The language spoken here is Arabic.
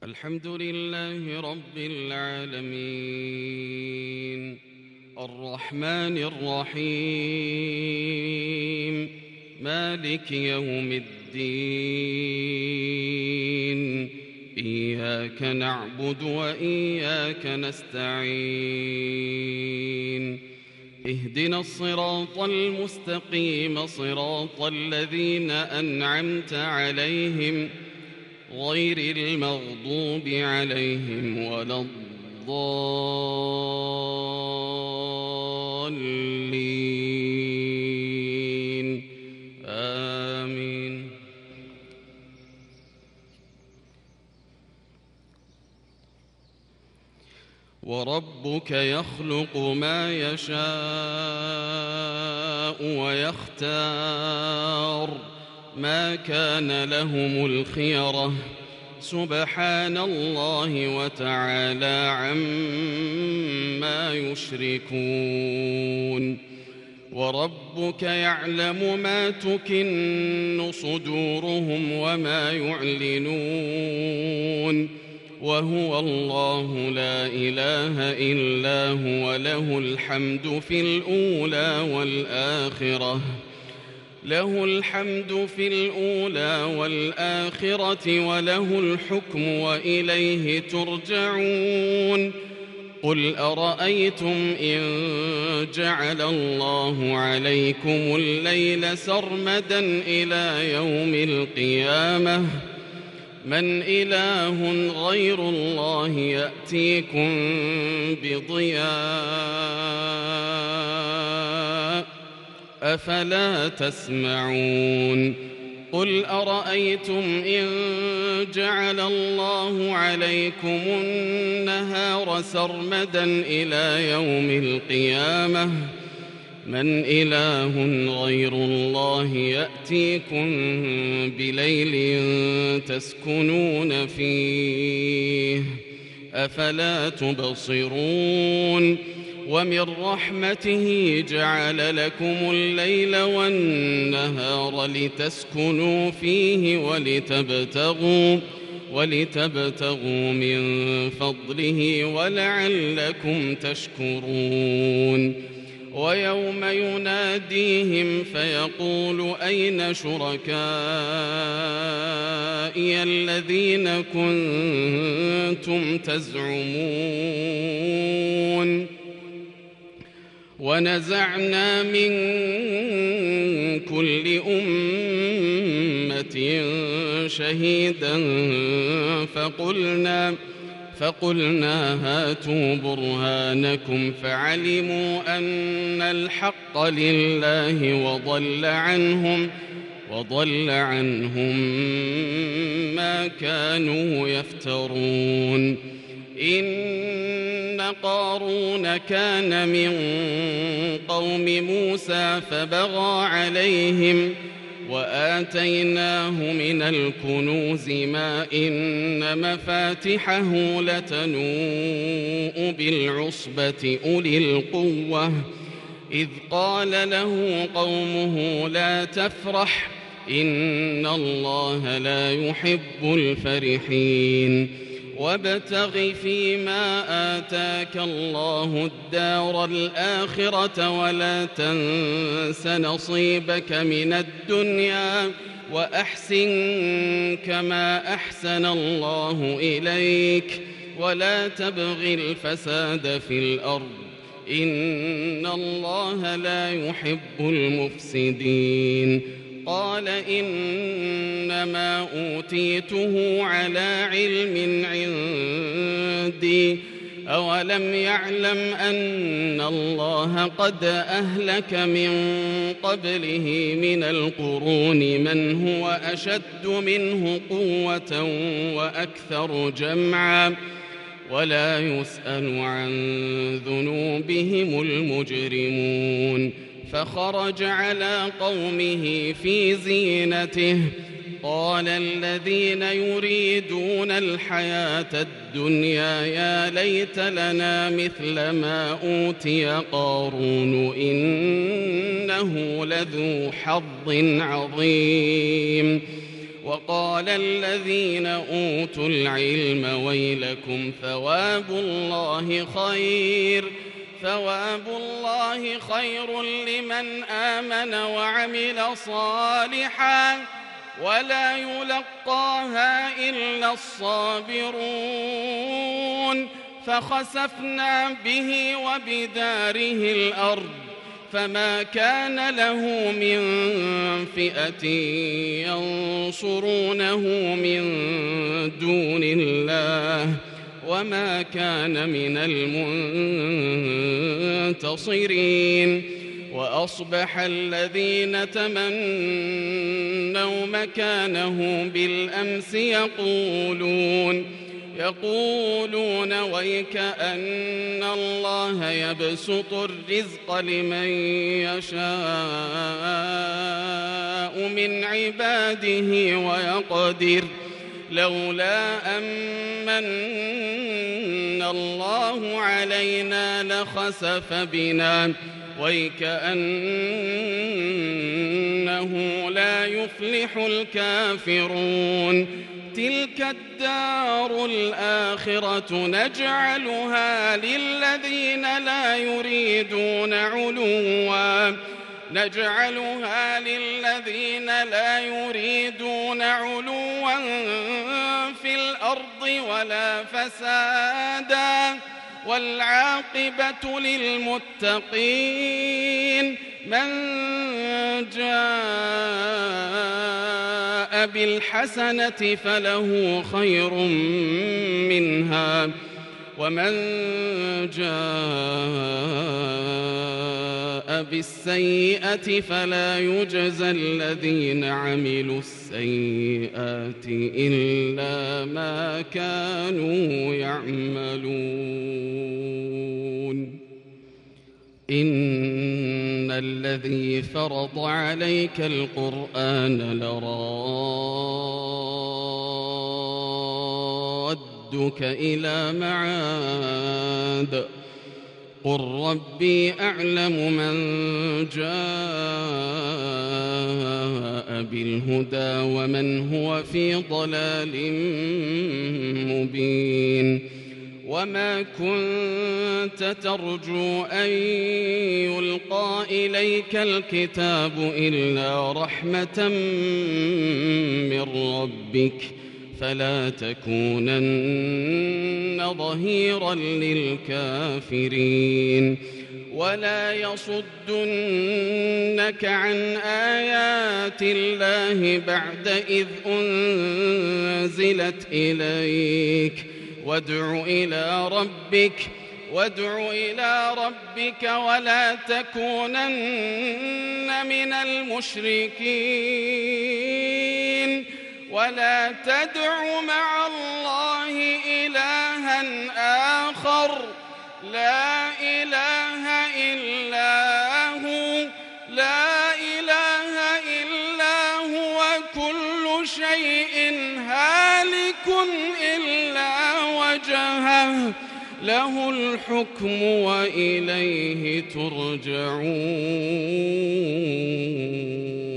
الحمد لله رب العالمين الرحمن الرحيم مالك يوم الدين إياك نعبد وإياك نستعين اهدنا الصراط المستقيم صراط الذين أنعمت عليهم غير المغضوب عليهم ولا الضالين آمين. وربك يخلق ما يشاء ويختار ما كان لهم الخيرة سبحان الله وتعالى عما يشركون. وربك يعلم ما تكن صدورهم وما يعلنون وهو الله لا إله إلا هو له الحمد في الأولى والآخرة وله الحكم وإليه ترجعون. قل أرأيتم إن جعل الله عليكم الليل سرمدا إلى يوم القيامة من إله غير الله يأتيكم بضياء أفلا تسمعون. قل أرأيتم إن جعل الله عليكم النهار سرمدا إلى يوم القيامة من إله غير الله يأتيكم بليل تسكنون فيه أفلا تبصرون. ومن رحمته جعل لكم الليل والنهار لتسكنوا فيه ولتبتغوا من فضله ولعلكم تشكرون. ويوم يناديهم فيقول أين شركائي الذين كنتم تزعمون. ونزعنا من كل أمة شهيدا فقلنا هاتوا برهانكم فعلموا أن الحق لله وضل عنهم ما كانوا يفترون. إن قارون كان من قوم موسى فبغى عليهم وآتيناه من الكنوز ما إن مفاتحه لتنوء بالعصبة أولي القوة إذ قال له قومه لا تفرح إن الله لا يحب الفرحين. وابتغ فيما آتاك الله الدار الآخرة ولا تنس نصيبك من الدنيا وأحسن كما أحسن الله إليك ولا تبغ الفساد في الأرض إن الله لا يحب المفسدين. قال إنما أوتيته على علم عندي أولم يعلم أن الله قد أهلك من قبله من القرون من هو أشد منه قوة وأكثر جمعا ولا يسأل عن ذنوبهم المجرمون. فخرج على قومه في زينته قال الذين يريدون الحياة الدنيا يا ليت لنا مثل ما أوتي قارون إنه لذو حظ عظيم وقال الذين أوتوا العلم ويلكم ثواب الله خير لمن آمن وعمل صالحا ولا يلقاها إلا الصابرون فخسفنا به وبداره الأرض فما كان له من فئة ينصرونه من دون الله وما كان من المنتصرين وأصبح الذين تمنوا مكانه بالأمس يقولون ويك أن الله يبسط الرزق لمن يشاء من عباده ويقدر لولا أمن الله علينا لخسف بنا ويكأنه لا يفلح الكافرون تلك الدار الآخرة نجعلها للذين لا يريدون علوا في الأرض ولا فسادا والعاقبة للمتقين من جاء بالحسنة فله خير منها ومن جاء بالسيئة فلا يجزى الذين عملوا السيئات إلا ما كانوا يعملون إن الذي فرض عليك القرآن لرادك إلى معاد قل ربي أعلم من جاء بالهدى ومن هو في ضلال مبين وما كنت ترجو أن يلقى إليك الكتاب إلا رحمة من ربك فلا تكونن ظهيرا للكافرين ولا يصدنك عن آيات الله بعد إذ أنزلت إليك وادع إلى ربك ولا تكونن من المشركين ولا تدع مع الله إلها آخر لا إله إلا هو كل شيء هالك إلا وجهه له الحكم وإليه ترجعون.